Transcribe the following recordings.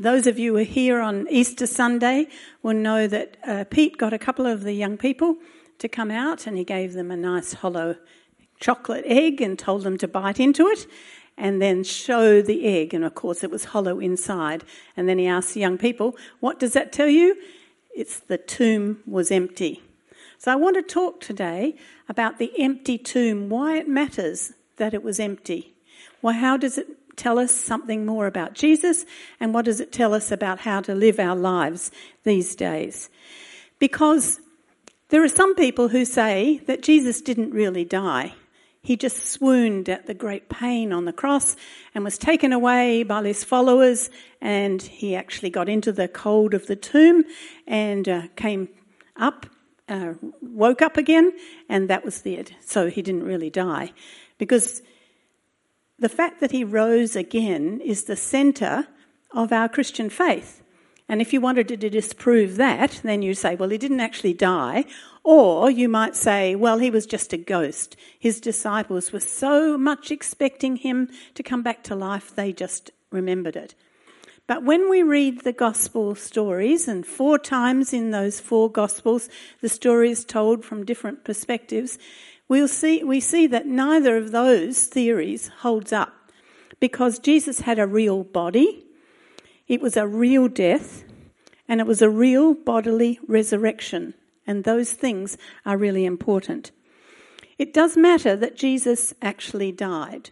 those of you who are here on Easter Sunday will know that Pete got a couple of the young people to come out, and he gave them a nice hollow chocolate egg and told them to bite into it and then show the egg. And of course it was hollow inside. And then he asked the young people, what does that tell you? It's the tomb was empty. So I want to talk today about the empty tomb, why it matters that it was empty. Well, how does it tell us something more about Jesus, and what does it tell us about how to live our lives these days? Because there are some people who say that Jesus didn't really die. He just swooned at the great pain on the cross and was taken away by his followers, and he actually got into the cold of the tomb and came up, woke up again, and that was it. So he didn't really die. Because the fact that he rose again is the centre of our Christian faith. And if you wanted to disprove that, then you say, well, he didn't actually die. Or you might say, well, he was just a ghost. His disciples were so much expecting him to come back to life, they just remembered it. But when we read the gospel stories, and 4 times in those 4 gospels, the story is told from different perspectives, we see that neither of those theories holds up, because Jesus had a real body, it was a real death, and it was a real bodily resurrection. And those things are really important. It does matter that Jesus actually died.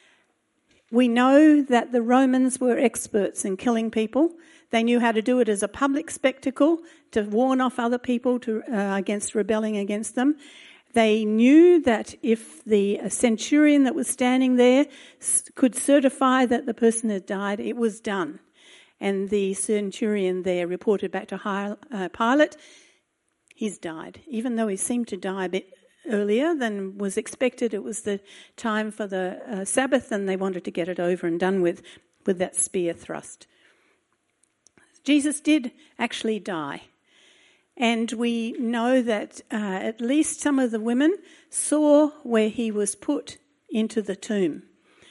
We know that the Romans were experts in killing people. They knew how to do it as a public spectacle to warn off other people against rebelling against them. They knew that if the centurion that was standing there could certify that the person had died, it was done. And the centurion there reported back to Pilate, he's died. Even though he seemed to die a bit earlier than was expected, it was the time for the Sabbath, and they wanted to get it over and done with that spear thrust. Jesus did actually die. And we know that at least some of the women saw where he was put into the tomb.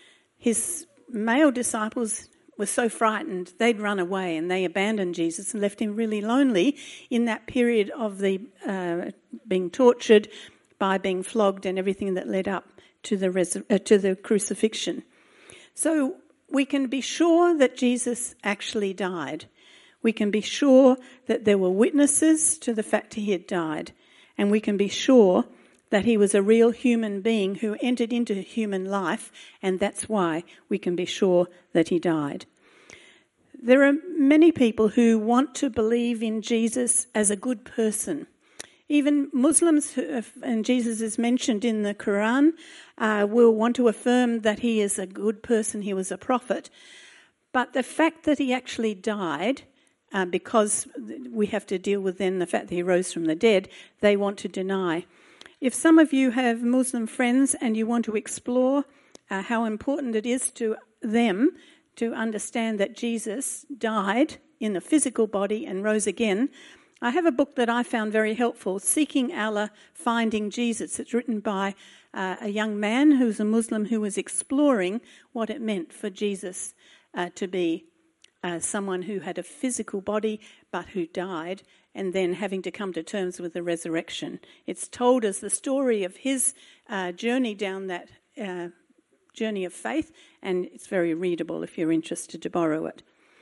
His male disciples were so frightened, they'd run away, and they abandoned Jesus and left him really lonely in that period of the being tortured, by being flogged, and everything that led up to the crucifixion. So we can be sure that Jesus actually died. We can be sure that there were witnesses to the fact he had died, and we can be sure that he was a real human being who entered into human life, and that's why we can be sure that he died. There are many people who want to believe in Jesus as a good person. Even Muslims, and Jesus is mentioned in the Quran, will want to affirm that he is a good person, he was a prophet. But the fact that he actually died, because we have to deal with then the fact that he rose from the dead, they want to deny. If some of you have Muslim friends and you want to explore how important it is to them to understand that Jesus died in a physical body and rose again, I have a book that I found very helpful, Seeking Allah, Finding Jesus. It's written by a young man who's a Muslim who was exploring what it meant for Jesus to be someone who had a physical body but who died, and then having to come to terms with the resurrection. It's told as the story of his journey down that journey of faith, and it's very readable if you're interested to borrow it.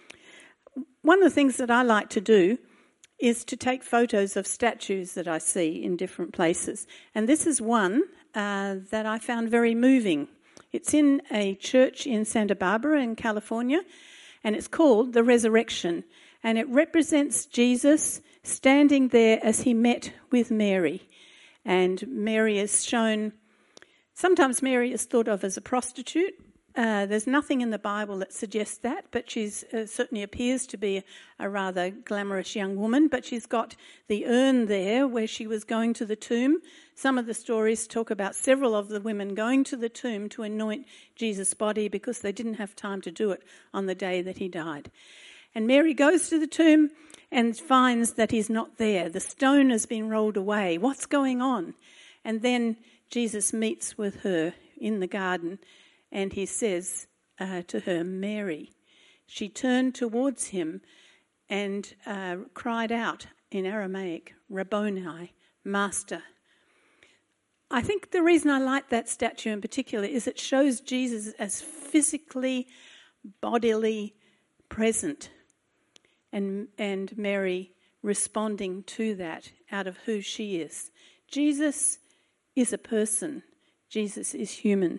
One of the things that I like to do is to take photos of statues that I see in different places. And this is one that I found very moving. It's in a church in Santa Barbara in California, and it's called The Resurrection. And it represents Jesus standing there as he met with Mary. And Mary is shown, sometimes Mary is thought of as a prostitute. There's nothing in the Bible that suggests that, but she certainly appears to be a rather glamorous young woman. But she's got the urn there where she was going to the tomb. Some of the stories talk about several of the women going to the tomb to anoint Jesus' body because they didn't have time to do it on the day that he died. And Mary goes to the tomb and finds that he's not there. The stone has been rolled away. What's going on? And then Jesus meets with her in the garden, and he says to her, Mary. she turned towards him and cried out in Aramaic, Rabboni, Master. I think the reason I like that statue in particular is it shows Jesus as physically, bodily present, and Mary responding to that out of who she is. Jesus is a person. Jesus is human.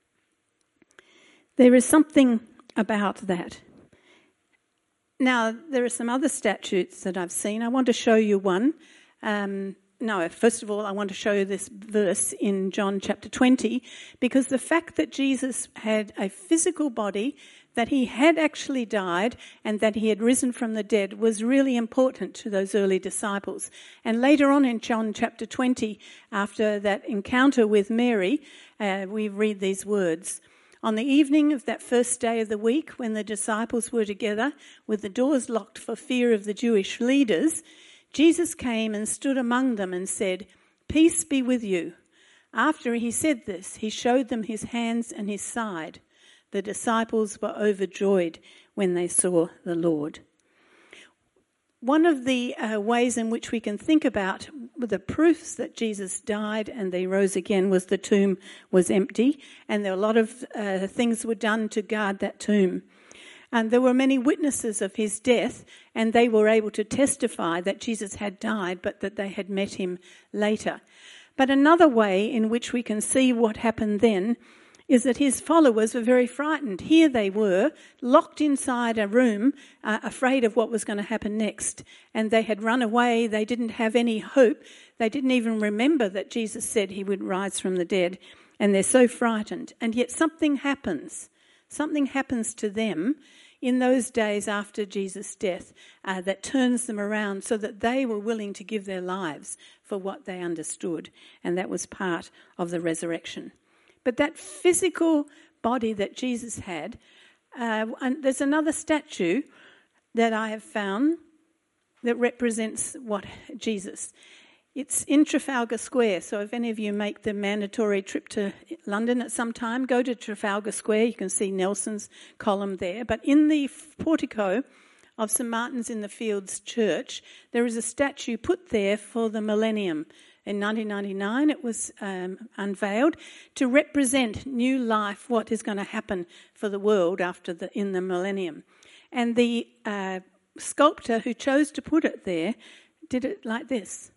There is something about that. Now, there are some other statues that I've seen. I want to show you one. First of all, I want to show you this verse in John chapter 20, because the fact that Jesus had a physical body, that he had actually died, and that he had risen from the dead was really important to those early disciples. And later on in John chapter 20, after that encounter with Mary, we read these words. On the evening of that first day of the week, when the disciples were together, with the doors locked for fear of the Jewish leaders, Jesus came and stood among them and said, "Peace be with you." After he said this, he showed them his hands and his side. The disciples were overjoyed when they saw the Lord. One of the ways in which we can think about the proofs that Jesus died and they rose again was the tomb was empty, and there were a lot of things were done to guard that tomb. And there were many witnesses of his death, and they were able to testify that Jesus had died, but that they had met him later. But another way in which we can see what happened then is that his followers were very frightened. Here they were, locked inside a room, afraid of what was going to happen next. And they had run away. They didn't have any hope. They didn't even remember that Jesus said he would rise from the dead. And they're so frightened. And yet something happens. Something happens to them in those days after Jesus' death that turns them around so that they were willing to give their lives for what they understood. And that was part of the resurrection. But that physical body that Jesus had, and there's another statue that I have found that represents what Jesus. It's in Trafalgar Square, so if any of you make the mandatory trip to London at some time, go to Trafalgar Square. You can see Nelson's column there. But in the portico of St Martin's in the Fields Church, there is a statue put there for the millennium. In 1999, it was unveiled to represent new life, what is going to happen for the world in the millennium. And the sculptor who chose to put it there did it like this.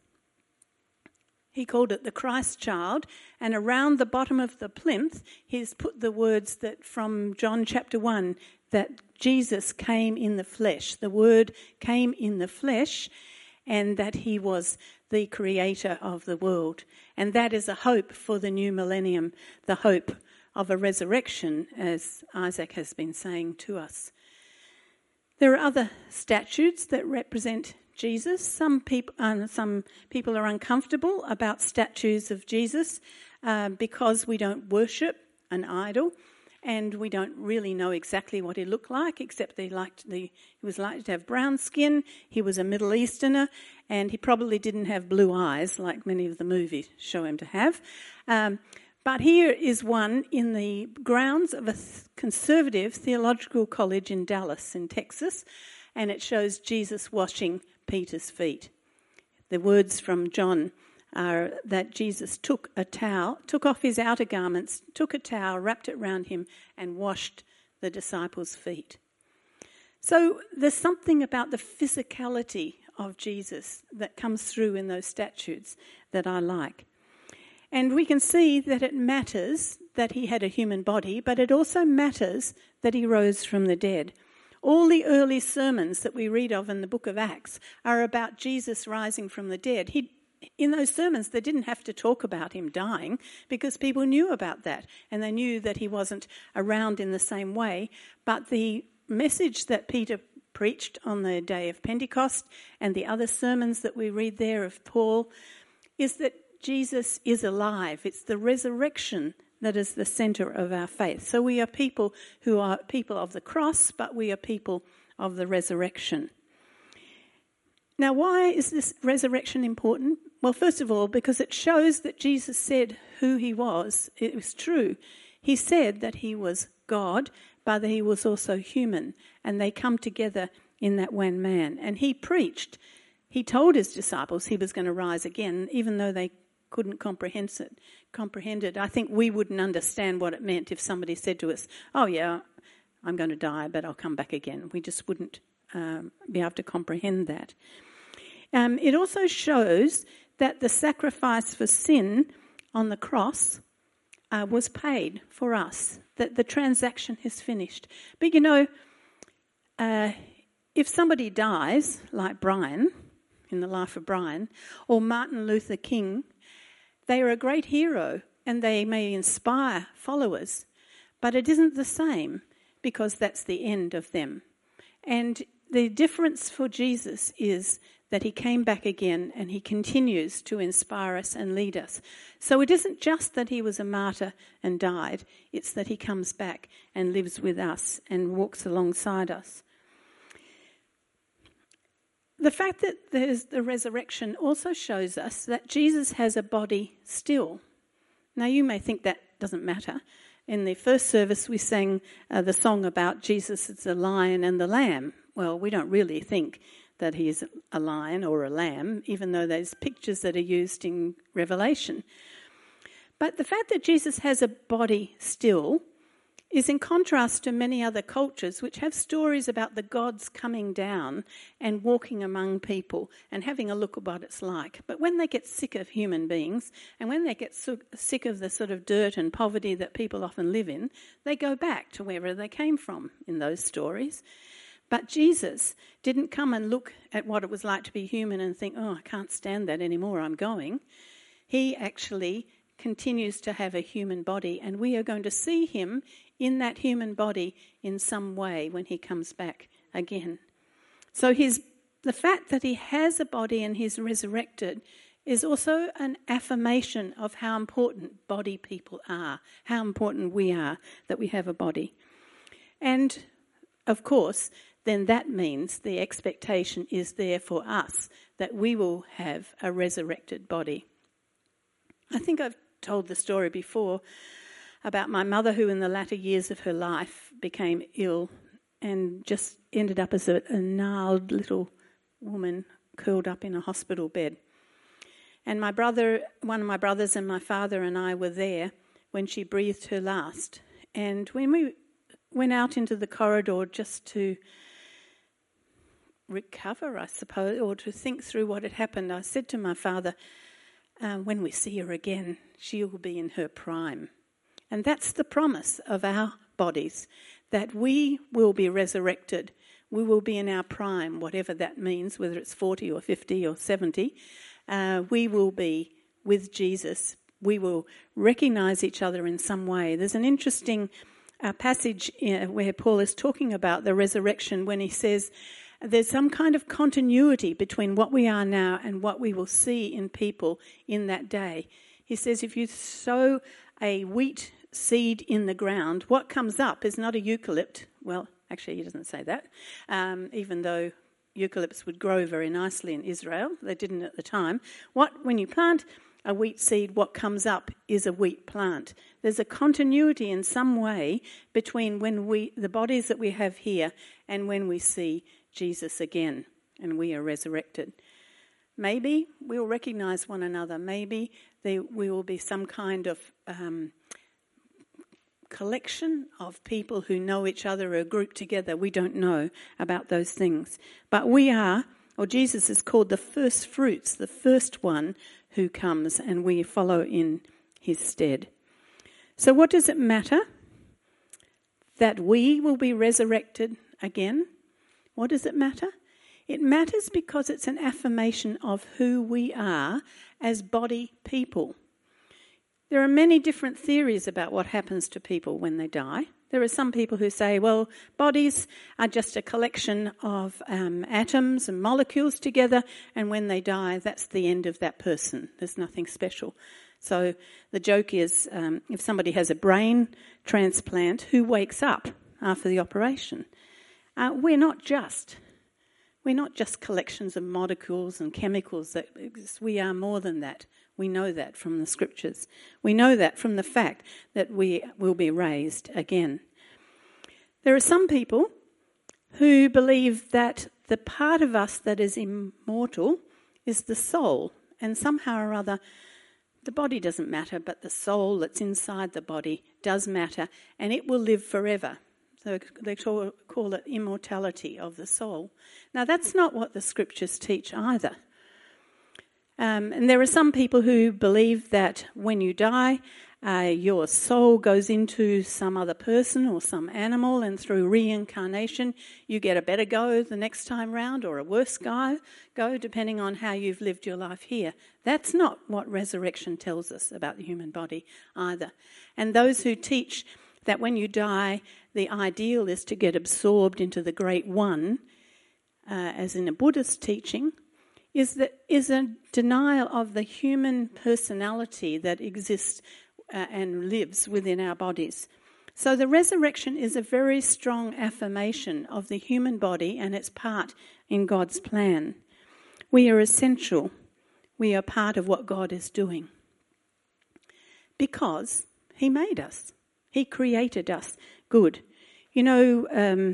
He called it the Christ Child, and around the bottom of the plinth, he's put the words that from John chapter 1, that Jesus came in the flesh. The Word came in the flesh, and that he was the creator of the world. And that is a hope for the new millennium, the hope of a resurrection, as Isaac has been saying to us. There are other statues that represent Jesus. Some people are uncomfortable about statues of Jesus because we don't worship an idol, and we don't really know exactly what he looked like, except he was likely to have brown skin, he was a Middle Easterner, and he probably didn't have blue eyes like many of the movies show him to have. But here is one in the grounds of a conservative theological college in Dallas in Texas, and it shows Jesus washing Peter's feet. The words from John are that Jesus took off his outer garments, took a towel, wrapped it round him, and washed the disciples' feet. So there's something about the physicality of Jesus that comes through in those statues that I like. And we can see that it matters that he had a human body, but it also matters that he rose from the dead. All the early sermons that we read of in the book of Acts are about Jesus rising from the dead. In those sermons, they didn't have to talk about him dying because people knew about that, and they knew that he wasn't around in the same way. But the message that Peter preached on the day of Pentecost and the other sermons that we read there of Paul is that Jesus is alive. It's the resurrection that is the centre of our faith. So we are people who are people of the cross, but we are people of the resurrection. Now, why is this resurrection important? Well, first of all, because it shows that Jesus said who he was. It was true. He said that he was God, but he was also human, and they come together in that one man. And he preached. He told his disciples he was going to rise again, even though they couldn't comprehend it. I think we wouldn't understand what it meant if somebody said to us, "Oh yeah, I'm going to die, but I'll come back again." We just wouldn't be able to comprehend that. It also shows that the sacrifice for sin on the cross was paid for us, that the transaction is finished. But if somebody dies, like Brian, in the life of Brian, or Martin Luther King, they are a great hero and they may inspire followers, but it isn't the same because that's the end of them. And the difference for Jesus is that he came back again and he continues to inspire us and lead us. So it isn't just that he was a martyr and died, it's that he comes back and lives with us and walks alongside us. The fact that there's the resurrection also shows us that Jesus has a body still. Now you may think that doesn't matter. In the first service we sang the song about Jesus as the lion and the lamb. Well, we don't really think that he is a lion or a lamb, even though there's pictures that are used in Revelation. But the fact that Jesus has a body still is in contrast to many other cultures which have stories about the gods coming down and walking among people and having a look at what it's like. But when they get sick of human beings and when they get sick of the sort of dirt and poverty that people often live in, they go back to wherever they came from in those stories. But Jesus didn't come and look at what it was like to be human and think, "Oh, I can't stand that anymore, I'm going." He actually continues to have a human body, and we are going to see him in that human body in some way when he comes back again. So the fact that he has a body and he's resurrected is also an affirmation of how important body people are, how important we are that we have a body. And, of course, then that means the expectation is there for us that we will have a resurrected body. I think I've told the story before about my mother who in the latter years of her life became ill and just ended up as a gnarled little woman curled up in a hospital bed. And my brother, one of my brothers and my father and I were there when she breathed her last. And when we went out into the corridor just to recover, I suppose, or to think through what had happened, I said to my father, when we see her again, she will be in her prime. And that's the promise of our bodies, that we will be resurrected. We will be in our prime, whatever that means, whether it's 40 or 50 or 70. We will be with Jesus. We will recognise each other in some way. There's an interesting passage where Paul is talking about the resurrection when he says there's some kind of continuity between what we are now and what we will see in people in that day. He says if you sow a wheat seed in the ground, what comes up is not a eucalypt. Well, actually he doesn't say that, even though eucalypts would grow very nicely in Israel. They didn't at the time. When you plant a wheat seed, what comes up is a wheat plant. There's a continuity in some way between the bodies that we have here and when we see Jesus again and we are resurrected. Maybe we'll recognise one another. Maybe there will be some kind of collection of people who know each other or grouped together. We don't know about those things. But Jesus is called the first fruits, the first one who comes, and we follow in his stead. So what does it matter that we will be resurrected again? What does it matter? It matters because it's an affirmation of who we are as body people. There are many different theories about what happens to people when they die. There are some people who say, well, bodies are just a collection of atoms and molecules together, and when they die, that's the end of that person. There's nothing special. So the joke is, if somebody has a brain transplant, who wakes up after the operation? We're not just collections of molecules and chemicals that exist. We are more than that. We know that from the scriptures. We know that from the fact that we will be raised again. There are some people who believe that the part of us that is immortal is the soul, and somehow or other the body doesn't matter, but the soul that's inside the body does matter, and it will live forever. So they call it immortality of the soul. Now, that's not what the scriptures teach either. And there are some people who believe that when you die, your soul goes into some other person or some animal, and through reincarnation you get a better go the next time round, or a worse go, depending on how you've lived your life here. That's not what resurrection tells us about the human body either. And those who teach that when you die, the ideal is to get absorbed into the Great One, as in a Buddhist teaching, is a denial of the human personality that exists and lives within our bodies. So the resurrection is a very strong affirmation of the human body and its part in God's plan. We are essential. We are part of what God is doing. Because He made us. He created us good. You know,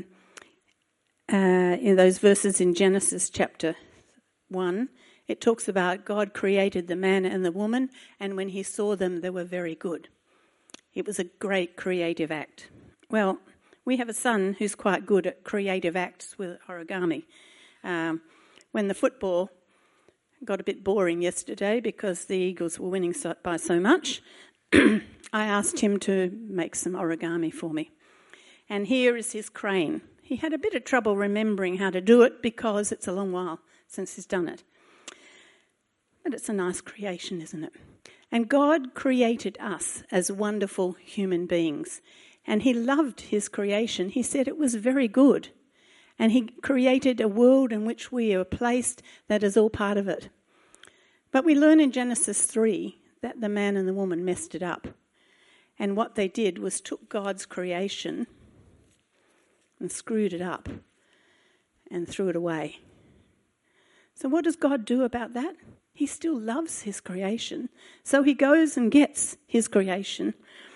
in those verses in Genesis chapter 1, it talks about God created the man and the woman, and when He saw them, they were very good. It was a great creative act. Well, we have a son who's quite good at creative acts with origami. When the football got a bit boring yesterday because the Eagles were winning by so much, I asked him to make some origami for me. And here is his crane. He had a bit of trouble remembering how to do it because it's a long while since he's done it. But it's a nice creation, isn't it? And God created us as wonderful human beings. And He loved His creation. He said it was very good. And He created a world in which we are placed that is all part of it. But we learn in Genesis 3 that the man and the woman messed it up. And what they did was took God's creation and screwed it up and threw it away. So what does God do about that? He still loves His creation. So He goes and gets His creation.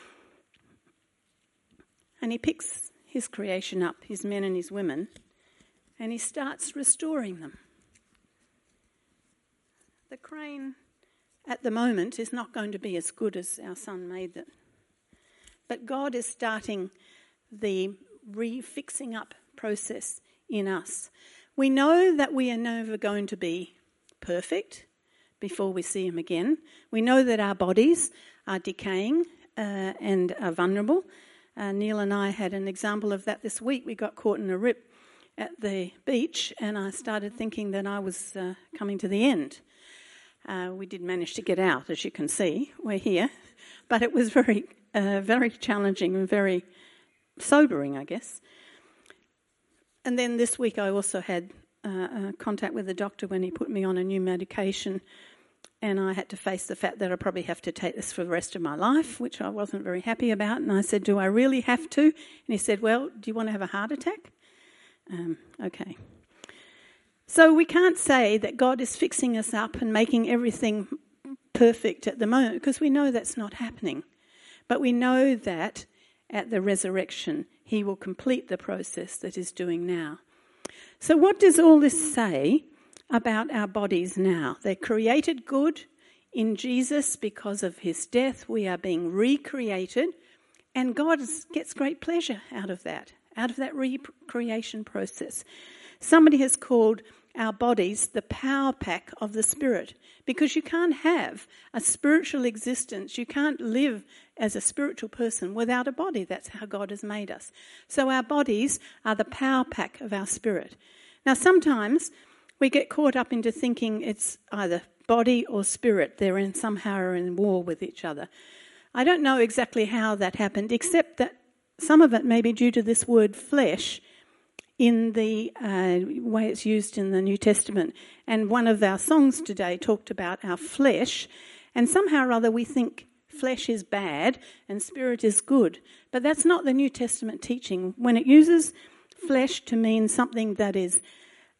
And He picks His creation up, His men and His women, and He starts restoring them. The crane at the moment is not going to be as good as our son made it. But God is starting the refixing up process in us. We know that we are never going to be perfect before we see Him again. We know that our bodies are decaying and are vulnerable. Neil and I had an example of that this week. We got caught in a rip at the beach, and I started thinking that I was coming to the end. We did manage to get out, as you can see. We're here. But it was very, very challenging and very sobering, I guess. And then this week I also had contact with the doctor when he put me on a new medication, and I had to face the fact that I probably have to take this for the rest of my life, which I wasn't very happy about. And I said, do I really have to? And he said, well, do you want to have a heart attack? Okay. So we can't say that God is fixing us up and making everything perfect at the moment, because we know that's not happening. But we know that at the resurrection, He will complete the process that He's doing now. So what does all this say about our bodies now? They're created good in Jesus because of His death. We are being recreated, and God gets great pleasure out of that recreation process. Somebody has called our bodies the power pack of the Spirit, because you can't have a spiritual existence, you can't live as a spiritual person without a body. That's how God has made us. So our bodies are the power pack of our spirit. Now sometimes we get caught up into thinking it's either body or spirit. They're somehow in war with each other. I don't know exactly how that happened, except that some of it may be due to this word flesh in the way it's used in the New Testament. And one of our songs today talked about our flesh, and somehow or other we think flesh is bad and spirit is good. But that's not the New Testament teaching. When it uses flesh to mean something that is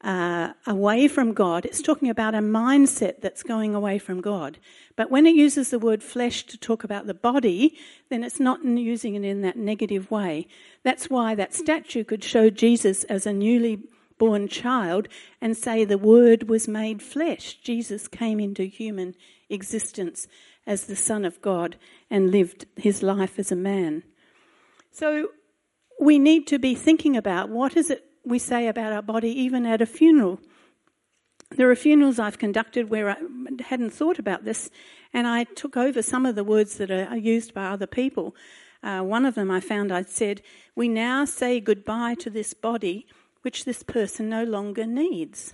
away from God. It's talking about a mindset that's going away from God. But when it uses the word flesh to talk about the body, then it's not using it in that negative way. That's why that statue could show Jesus as a newly born child and say the Word was made flesh. Jesus came into human existence as the Son of God and lived his life as a man. So we need to be thinking about what is it we say about our body even at a funeral. There are funerals I've conducted where I hadn't thought about this, and I took over some of the words that are used by other people. One of them I found I said, "We now say goodbye to this body which this person no longer needs."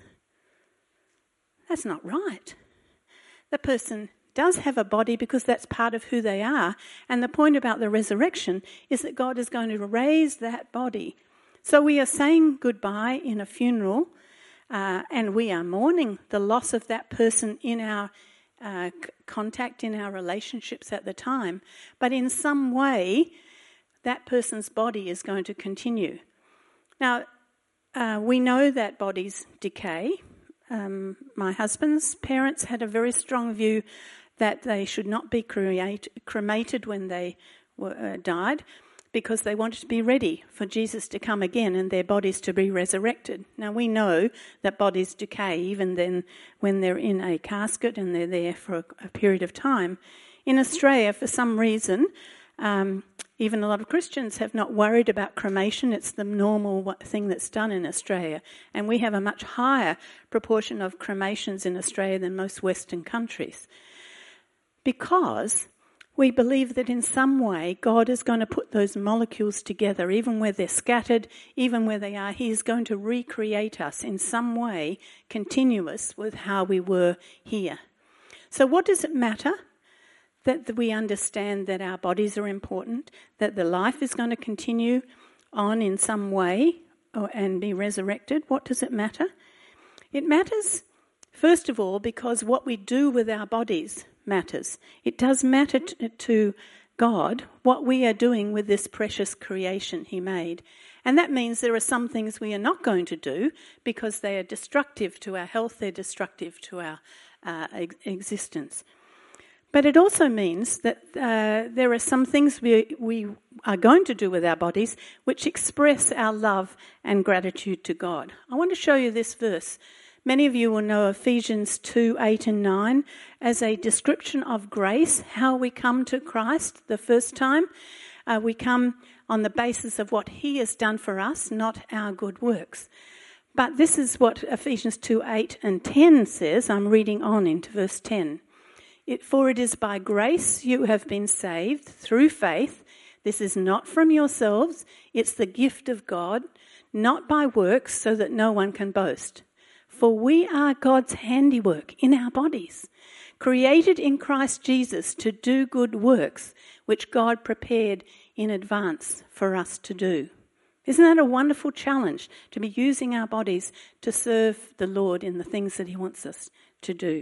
That's not right. The person does have a body because that's part of who they are, and the point about the resurrection is that God is going to raise that body. So we are saying goodbye in a funeral, and we are mourning the loss of that person in our contact, in our relationships at the time. But in some way, that person's body is going to continue. Now, we know that bodies decay. My husband's parents had a very strong view that they should not be cremated when they died, because they wanted to be ready for Jesus to come again and their bodies to be resurrected. Now, we know that bodies decay even then when they're in a casket and they're there for a period of time. In Australia, for some reason, even a lot of Christians have not worried about cremation. It's the normal thing that's done in Australia. And we have a much higher proportion of cremations in Australia than most Western countries, because we believe that in some way God is going to put those molecules together, even where they're scattered, even where they are. He is going to recreate us in some way continuous with how we were here. So what does it matter that we understand that our bodies are important, that the life is going to continue on in some way and be resurrected? What does it matter? It matters, first of all, because what we do with our bodies matters. It does matter to God what we are doing with this precious creation he made. And that means there are some things we are not going to do because they are destructive to our health, they're destructive to our existence. But it also means that there are some things we are going to do with our bodies which express our love and gratitude to God. I want to show you this verse. Many of you will know Ephesians 2:8 and 9 as a description of grace, how we come to Christ the first time. We come on the basis of what he has done for us, not our good works. But this is what Ephesians 2:8 and 10 says. I'm reading on into verse 10. For it is by grace you have been saved through faith. This is not from yourselves, it's the gift of God, not by works, so that no one can boast. For we are God's handiwork in our bodies, created in Christ Jesus to do good works, which God prepared in advance for us to do. Isn't that a wonderful challenge, to be using our bodies to serve the Lord in the things that he wants us to do?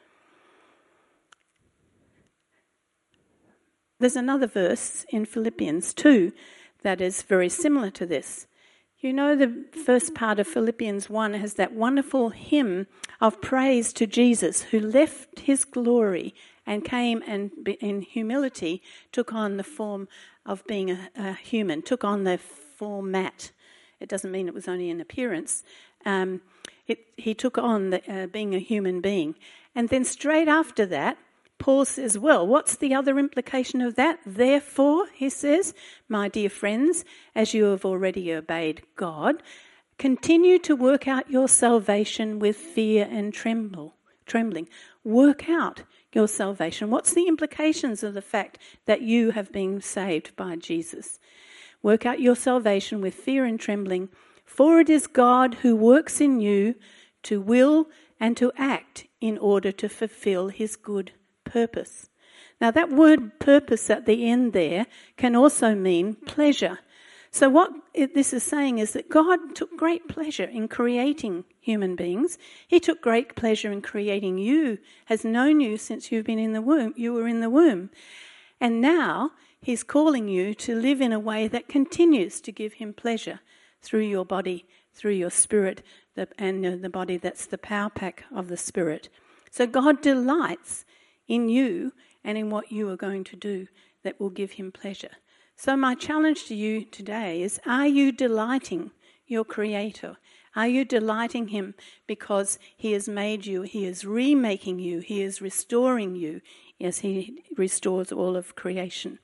There's another verse in Philippians 2 that is very similar to this. You know, the first part of Philippians 1 has that wonderful hymn of praise to Jesus, who left his glory and came and in humility took on the form of being a human, took on the format. It doesn't mean it was only an appearance. He took on being a human being. And then straight after that, Paul says, well, what's the other implication of that? Therefore, he says, my dear friends, as you have already obeyed God, continue to work out your salvation with fear and trembling. Work out your salvation. What's the implications of the fact that you have been saved by Jesus? Work out your salvation with fear and trembling, for it is God who works in you to will and to act in order to fulfill his good purpose. Now that word purpose at the end there can also mean pleasure. So what this is saying is that God took great pleasure in creating human beings. He took great pleasure in creating you, has known you since you've been in the womb. You were in the womb. And now he's calling you to live in a way that continues to give him pleasure through your body, through your spirit, the body that's the power pack of the Spirit. So God delights in you and in what you are going to do that will give him pleasure. So my challenge to you today is, are you delighting your Creator? Are you delighting him because he has made you, he is remaking you, he is restoring you as he restores all of creation?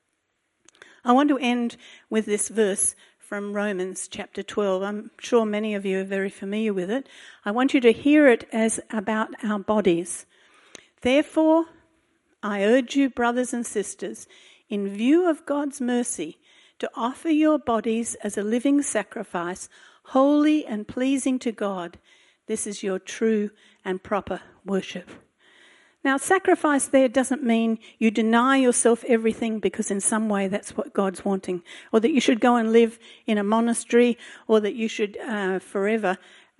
I want to end with this verse from Romans chapter 12. I'm sure many of you are very familiar with it. I want you to hear it as about our bodies. Therefore, I urge you, brothers and sisters, in view of God's mercy, to offer your bodies as a living sacrifice, holy and pleasing to God. This is your true and proper worship. Now, sacrifice there doesn't mean you deny yourself everything because in some way that's what God's wanting, or that you should go and live in a monastery, or that you should forever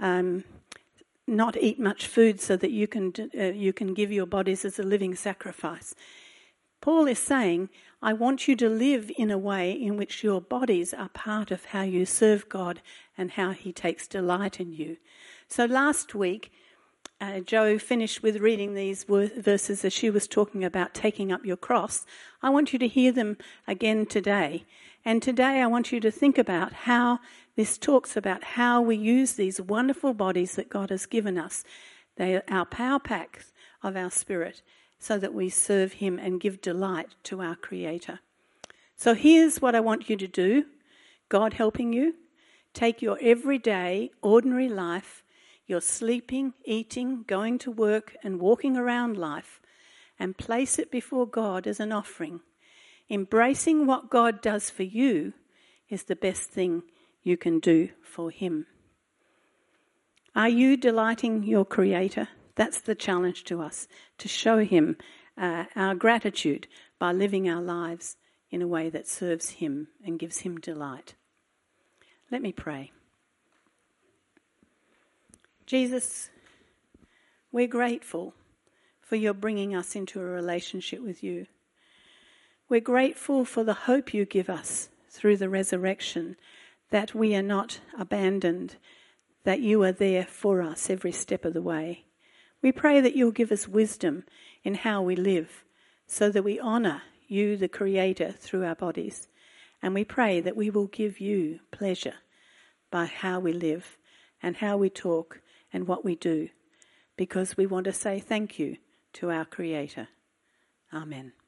not eat much food so that you can give your bodies as a living sacrifice. Paul is saying, I want you to live in a way in which your bodies are part of how you serve God and how he takes delight in you. So last week, Joe finished with reading these verses as she was talking about taking up your cross. I want you to hear them again today. And today I want you to think about how this talks about how we use these wonderful bodies that God has given us. They are our power packs of our spirit, so that we serve him and give delight to our Creator. So here's what I want you to do, God helping you. Take your everyday, ordinary life, your sleeping, eating, going to work and walking around life, and place it before God as an offering. Embracing what God does for you is the best thing you can do for him. Are you delighting your Creator? That's the challenge to us, to show him our gratitude by living our lives in a way that serves him and gives him delight. Let me pray. Jesus, we're grateful for your bringing us into a relationship with you. We're grateful for the hope you give us through the resurrection, that we are not abandoned, that you are there for us every step of the way. We pray that you'll give us wisdom in how we live, so that we honour you, the Creator, through our bodies. And we pray that we will give you pleasure by how we live and how we talk and what we do, because we want to say thank you to our Creator. Amen.